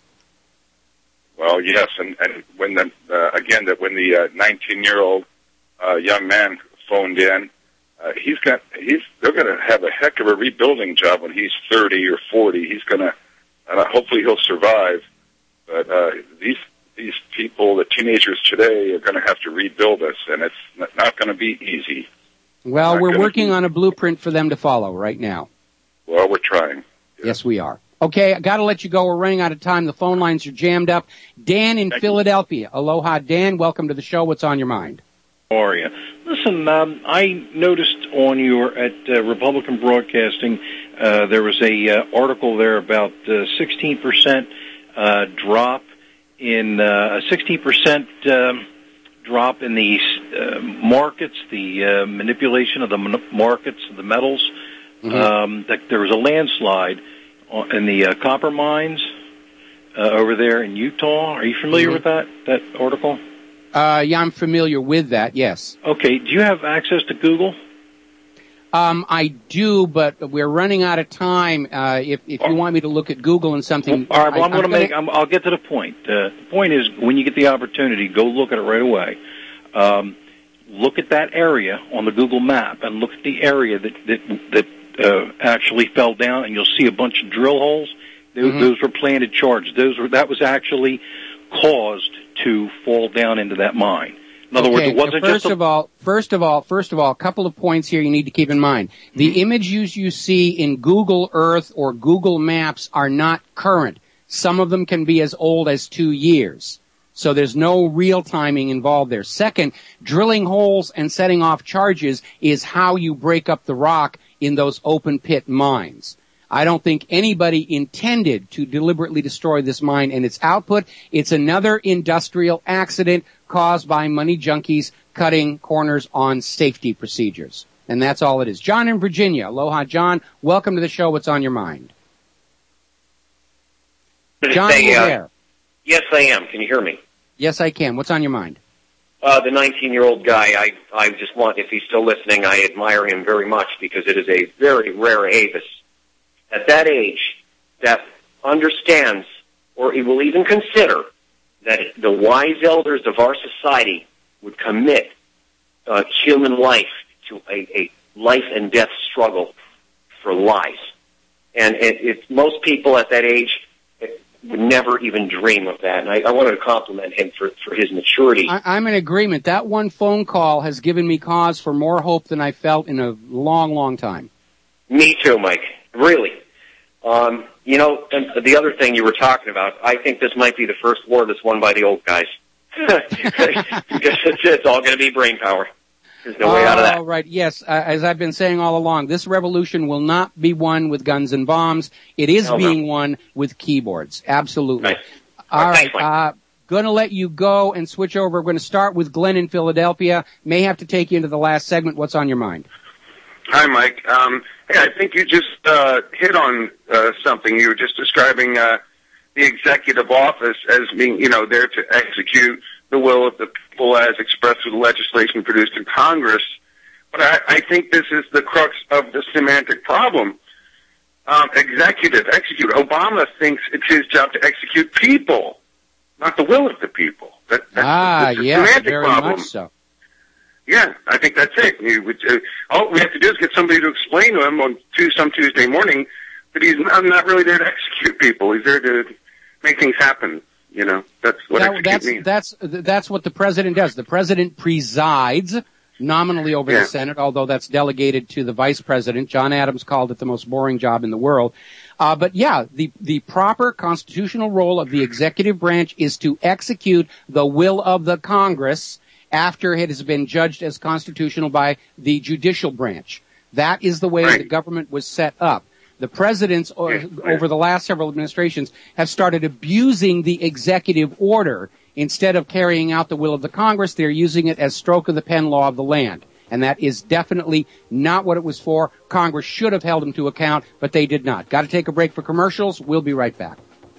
Well, yes, and, and when the, uh, again, that when the uh, nineteen-year-old uh, young man phoned in, uh, he's got, he's, they're going to have a heck of a rebuilding job when he's thirty or forty. He's going to, uh, hopefully he'll survive. But uh, these these people, the teenagers today, are going to have to rebuild us, and it's not going to be easy. Well, we're working on a blueprint for them to follow right now. Well, we're trying. Yes, yes we are. Okay, I got to let you go. We're running out of time. The phone lines are jammed up. Dan in Thank Philadelphia. You. Aloha, Dan. Welcome to the show. What's on your mind? How are you? Listen, um, I noticed on your at uh, Republican Broadcasting uh, there was a uh, article there about uh, sixteen percent uh, drop in uh, a sixteen percent um, drop in the uh, markets, the uh, manipulation of the markets, the metals. Mm-hmm. Um, that there was a landslide in the uh, copper mines uh, over there in Utah. Are you familiar mm-hmm. with that that article? Uh, yeah, I'm familiar with that, yes. Okay, do you have access to Google? Um, I do, but we're running out of time. Uh, if, if you want me to look at Google and something... Well, all right, well, I, I'm going to make... I'm, I'll get to the point. Uh, the point is, when you get the opportunity, go look at it right away. Um, look at that area on the Google map and look at the area that, that, that uh, actually fell down, and you'll see a bunch of drill holes. Those, mm-hmm. those were planted charges. Those were, that was actually caused to fall down into that mine. In other okay, words, it wasn't so first just a... of all, first of all, first of all, a couple of points here you need to keep in mind. The mm-hmm. images you see in Google Earth or Google Maps are not current. Some of them can be as old as two years. So there's no real timing involved there. Second, drilling holes and setting off charges is how you break up the rock in those open pit mines. I don't think anybody intended to deliberately destroy this mine and its output. It's another industrial accident caused by money junkies cutting corners on safety procedures. And that's all it is. John in Virginia. Aloha, John. Welcome to the show. What's on your mind? John, say, you uh, there? Yes, I am. Can you hear me? Yes, I can. What's on your mind? Uh, the nineteen-year-old guy, I, I just want, if he's still listening, I admire him very much because it is a very rare avis at that age that understands or he will even consider that the wise elders of our society would commit uh, human life to a, a life and death struggle for lies. And it, it, most people at that age would never even dream of that. And I, I wanted to compliment him for, for his maturity. I, I'm in agreement. That one phone call has given me cause for more hope than I felt in a long, long time. Me too, Mike. Really. Um, you know, and the other thing you were talking about, I think this might be the first war that's won by the old guys. Because it's, it's all going to be brain power. There's no way out of that. All right, yes. Uh, as I've been saying all along, this revolution will not be won with guns and bombs. It is no, being no. won with keyboards. Absolutely. Right. All right. Thanks, uh, going to let you go and switch over. We're going to start with Glenn in Philadelphia. May have to take you into the last segment. What's on your mind? Hi, Mike. Um, hey, I think you just uh, hit on uh, something. You were just describing uh, the executive office as being, you know, there to execute the will of the people as expressed through the legislation produced in Congress. But I, I think this is the crux of the semantic problem. Um, executive, execute. Obama thinks it's his job to execute people, not the will of the people. That, that's, ah, that's a yeah, semantic very problem. much so. Yeah, I think that's it. You would, uh, all we have to do is get somebody to explain to him on Tuesday, some Tuesday morning that he's not, not really there to execute people. He's there to make things happen. You know, that's what That, execute that's, means. that's, that's what the president does. The president presides nominally over Yeah. the Senate, although that's delegated to the vice president. John Adams called it the most boring job in the world. Uh, but yeah, the, the proper constitutional role of the executive branch is to execute the will of the Congress after it has been judged as constitutional by the judicial branch. That is the way Right. the government was set up. The presidents o- Yeah, yeah. over the last several administrations have started abusing the executive order. Instead of carrying out the will of the Congress, they're using it as stroke of the pen law of the land. And that is definitely not what it was for. Congress should have held them to account, but they did not. Got to take a break for commercials. We'll be right back.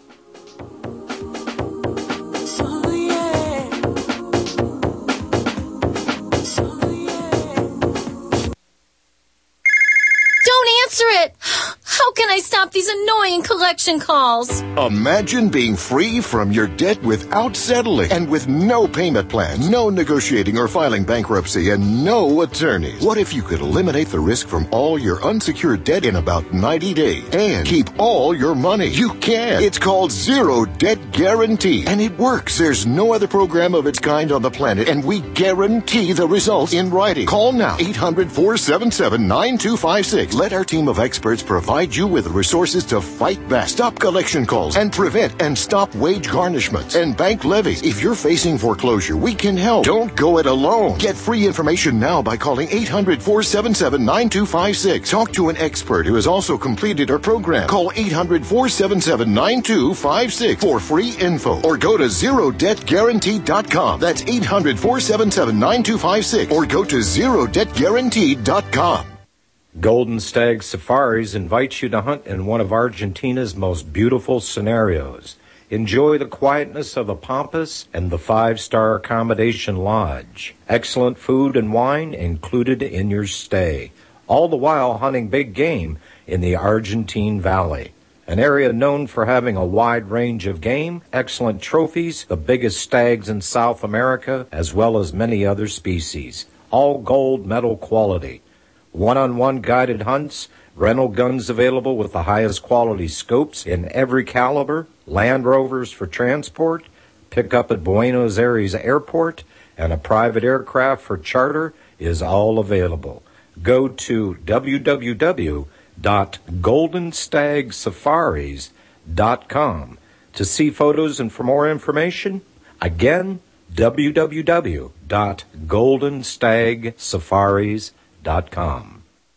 Don't answer it! How can I stop these annoying collection calls? Imagine being free from your debt without settling and with no payment plan, no negotiating or filing bankruptcy, and no attorneys. What if you could eliminate the risk from all your unsecured debt in about ninety days and keep all your money? You can. It's called Zero Debt Guarantee, and it works. There's no other program of its kind on the planet, and we guarantee the results in writing. Call now, eight hundred, four seven seven, nine two five six. Let our team of experts provide you with the resources to fight back, stop collection calls, and prevent and stop wage garnishments and bank levies. If you're facing foreclosure, we can help. Don't go it alone. Get free information now by calling eight hundred, four seven seven, nine two five six. Talk to an expert who has also completed our program. Call eight hundred, four seven seven, nine two five six for free info or go to zero debt guarantee dot com. That's eight hundred, four seven seven, nine two five six or go to zero debt guarantee dot com. Golden Stag Safaris invites you to hunt in one of Argentina's most beautiful scenarios. Enjoy the quietness of the Pampas and the five-star accommodation lodge. Excellent food and wine included in your stay. All the while hunting big game in the Argentine Valley. An area known for having a wide range of game, excellent trophies, the biggest stags in South America, as well as many other species. All gold medal quality. One-on-one guided hunts, rental guns available with the highest quality scopes in every caliber, Land Rovers for transport, pick up at Buenos Aires Airport, and a private aircraft for charter is all available. Go to w w w dot golden stag safaris dot com to see photos and for more information. Again, w w w dot golden stag safaris dot com.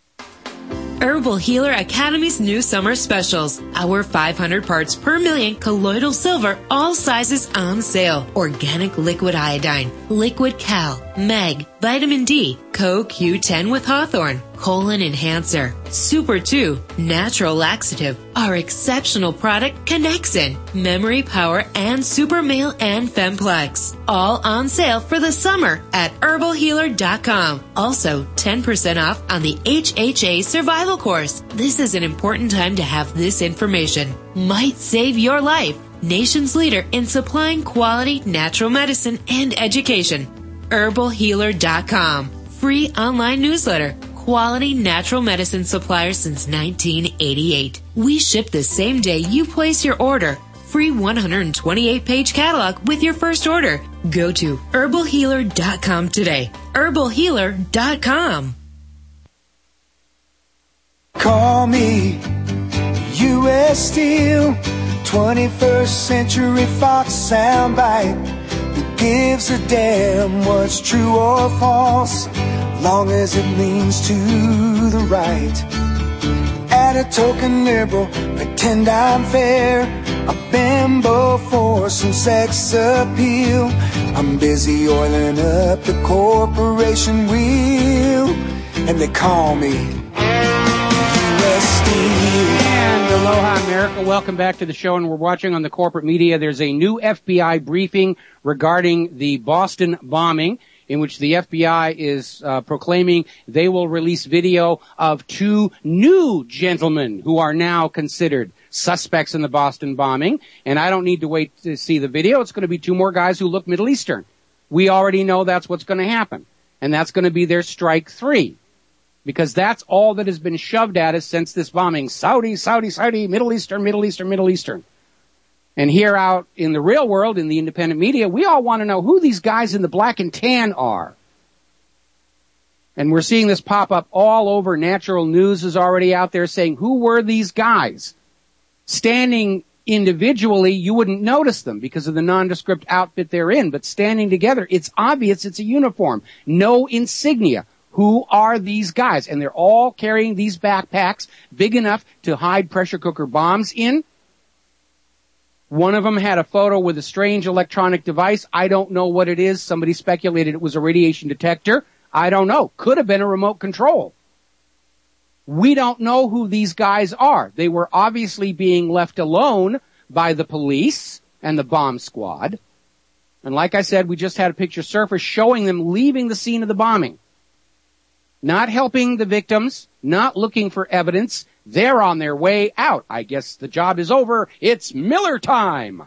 Herbal Healer Academy's new summer specials. Our five hundred parts per million colloidal silver, all sizes on sale. Organic liquid iodine, liquid cal, meg, vitamin D, Co Q ten with Hawthorne, colon enhancer, Super two, natural laxative, our exceptional product Connexin, memory power, and Super Male and Femplex. All on sale for the summer at herbal healer dot com. Also, ten percent off on the H H A Survival Course. This is an important time to have this information. Might save your life. Nation's leader in supplying quality natural medicine and education. herbal healer dot com. Free online newsletter. Quality natural medicine supplier since nineteen eighty-eight. We ship the same day you place your order. Free one hundred twenty-eight page catalog with your first order. Go to herbal healer dot com today. herbal healer dot com. Call me U S Steel, twenty-first century Fox soundbite that gives a damn what's true or false, long as it leans to the right. At a token liberal, pretend I'm fair, a bimbo for some sex appeal. I'm busy oiling up the corporation wheel, and they call me And aloha, America. Welcome back to the show, and we're watching on the corporate media. There's a new F B I briefing regarding the Boston bombing, in which the F B I is uh, proclaiming they will release video of two new gentlemen who are now considered suspects in the Boston bombing. And I don't need to wait to see the video. It's going to be two more guys who look Middle Eastern. We already know that's what's going to happen. And that's going to be their strike three. Because that's all that has been shoved at us since this bombing. Saudi, Saudi, Saudi, Middle Eastern, Middle Eastern, Middle Eastern. And here out in the real world, in the independent media, we all want to know who these guys in the black and tan are. And we're seeing this pop up all over. Natural News is already out there saying, who were these guys? Standing individually, you wouldn't notice them because of the nondescript outfit they're in. But standing together, it's obvious it's a uniform. No insignia. Who are these guys? And they're all carrying these backpacks big enough to hide pressure cooker bombs in. One of them had a photo with a strange electronic device. I don't know what it is. Somebody speculated it was a radiation detector. I don't know. Could have been a remote control. We don't know who these guys are. They were obviously being left alone by the police and the bomb squad. And like I said, we just had a picture surface showing them leaving the scene of the bombing. Not helping the victims, not looking for evidence. They're on their way out. I guess the job is over. It's Miller time.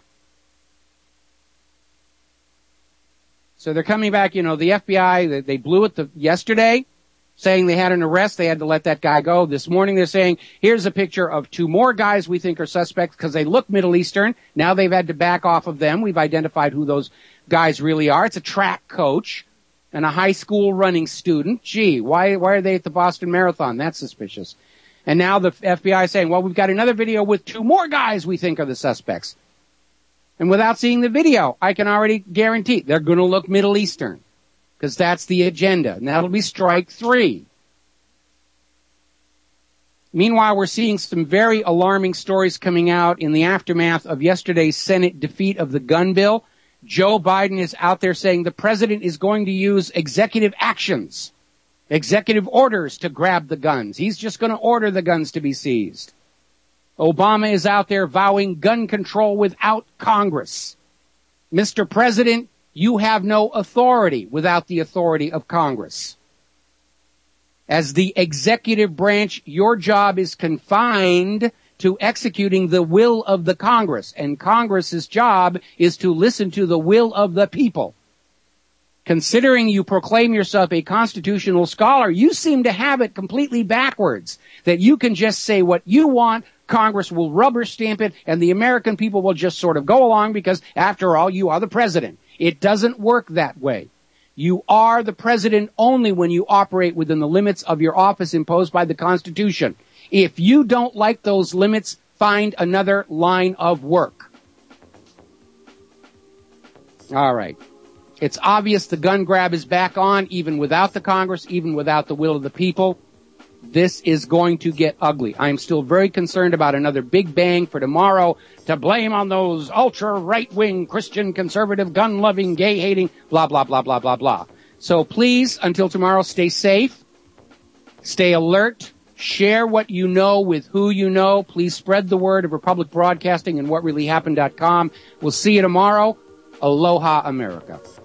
So they're coming back, you know, the F B I, they, they blew it the, yesterday, saying they had an arrest. They had to let that guy go. This morning they're saying, here's a picture of two more guys we think are suspects because they look Middle Eastern. Now they've had to back off of them. We've identified who those guys really are. It's a track coach and a high school running student. Gee, why, why are they at the Boston Marathon? That's suspicious. And now the F B I is saying, well, we've got another video with two more guys we think are the suspects. And without seeing the video, I can already guarantee they're going to look Middle Eastern. Because that's the agenda. And that'll be strike three. Meanwhile, we're seeing some very alarming stories coming out in the aftermath of yesterday's Senate defeat of the gun bill. Joe Biden is out there saying the president is going to use executive actions, executive orders to grab the guns. He's just going to order the guns to be seized. Obama is out there vowing gun control without Congress. Mister President, you have no authority without the authority of Congress. As the executive branch, your job is confined to executing the will of the Congress, and Congress's job is to listen to the will of the people. Considering you proclaim yourself a constitutional scholar, you seem to have it completely backwards, that you can just say what you want, Congress will rubber stamp it, and the American people will just sort of go along because, after all, you are the president. It doesn't work that way. You are the president only when you operate within the limits of your office imposed by the Constitution. If you don't like those limits, find another line of work. All right. It's obvious the gun grab is back on, even without the Congress, even without the will of the people. This is going to get ugly. I'm still very concerned about another big bang for tomorrow to blame on those ultra right-wing Christian conservative gun-loving, gay-hating, blah, blah, blah, blah, blah, blah. So please, until tomorrow, stay safe, stay alert, share what you know with who you know. Please spread the word of Republic Broadcasting and what really happened dot com. We'll see you tomorrow. Aloha, America.